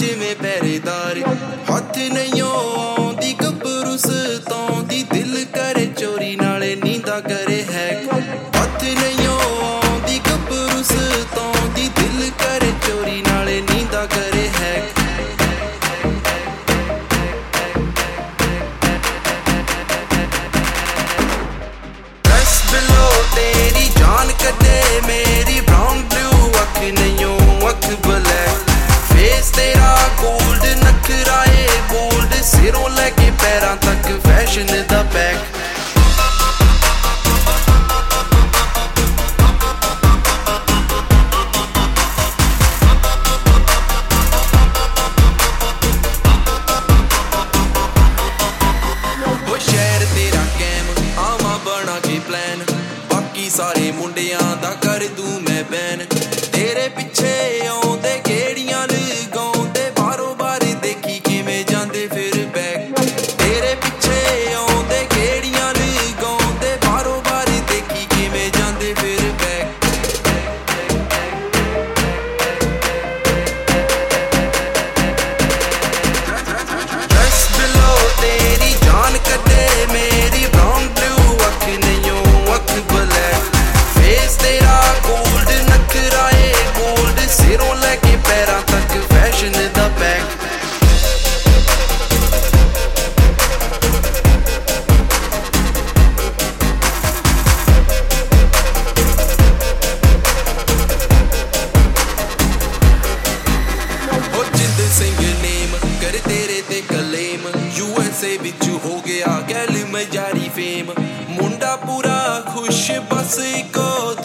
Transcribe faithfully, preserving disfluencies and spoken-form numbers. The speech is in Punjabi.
ਜਿਵੇਂ ਪਹਿਰੇਦਾਰ। ਹੱਥ ਨਹੀਂ ਆਉਂਦੀ ਗੱਭਰੂ ਸਤਾਉਂਦੀ, ਦਿਲ ਕਰੇ ਚੋਰੀ ਨਾਲੇ ਨੀਂਦਾਂ ਕਰੇ ਹੈਕ। ਹੱਥ ਨਹੀਂ ਆਉਂਦੀ ਗੱਭਰੂ ਸਤਾਉਂਦੀ, ਦਿਲ ਕਰੇ ਚੋਰੀ ਨਾਲੇ ਨੀਂਦਾਂ ਕਰੇ ਹੈਕ। ਦਸ ਬਿਲੋ ਤੇਰੀ ਜਾਨ ਕੱਢੇ ਮੇਰੀ ਬਰਾਊਨ ਬਲੂ ਅੱਖ ਨਹੀਂਓ ਅੱਖ ਬਲੈਕ। ਫੇਸ ਤੇਰਾ ਗੋਲਡ ਨਖਰਾ ਏ ਬੋਲਡ, ਸਿਰੋਂ ਲੈ ਕੇ ਪੈਰਾਂ ਤੱਕ ਫੈਸ਼ਨ ਦਾ ਪੈਕ। ਸ਼ਹਿਰ ਤੇਰਾ ਕੈਮ ਆਵਾਂ ਬਣਾ ਕੇ ਪਲਾਨ, ਬਾਕੀ ਸਾਰੇ ਮੁੰਡਿਆਂ ਦਾ ਕਰ ਦੂੰ ਮੈਂ ਬੈਨ। ਤੇਰੇ ਪਿੱਛੇ ਆਉਂਦੇ ਗੇੜੀਆਂ ਲਗਾਉਂਦੇ, ਬਾਰੋਂ ਬਾਰ ਦੇਖੀ ਕਿਵੇਂ ਜਾਂਦੇ ਫਿਰ ਬੈਕ। ਤੇਰੇ ਪਿੱਛੇ ਆਉਂਦੇ ਗੇੜੀਆਂ ਲਗਾਉਂਦੇ, ਬਾਰੋਂ ਬਾਰ ਦੇਖੀ ਕਿਵੇਂ ਜਾਂਦੇ ਫਿਰ ਬੈਕ। ਦਸ ਬਿਲੋ ਤੇਰੀ ਜਾਨ ਕੱਢੇ ਮੇਰੀ ਬਰਾਊਨ ਬਲੂ ਅੱਖ ਨਹੀਂਓ ਅੱਖ ਬਲੈਕ। ਫੇਸ ਤੇਰਾ ਗੋਲਡ ਨਖਰਾ ਏ ਬੋਲਡ, ਸਿਰੋਂ ਲੈ ਕੇ ਪੈਰਾਂ ਤੱਕ ਫੈਸ਼ਨ ਦਾ ਪੈਕ। ਹੋ ਜਿੰਦ ਸਿੰਘ ਨੇਮ ਕਰ ਤੇਰੇ ਤੇ ਕਲੇਮ, ਯੂ ਐਸ ਏ ਵਿੱਚ ਹੋ ਗਿਆ ਗੈਲ ਮਜਾਰੀ ਫੇਮ। ਮੁੰਡਾ ਪੂਰਾ ਖੁਸ਼ ਬਸ ਇੱਕੋ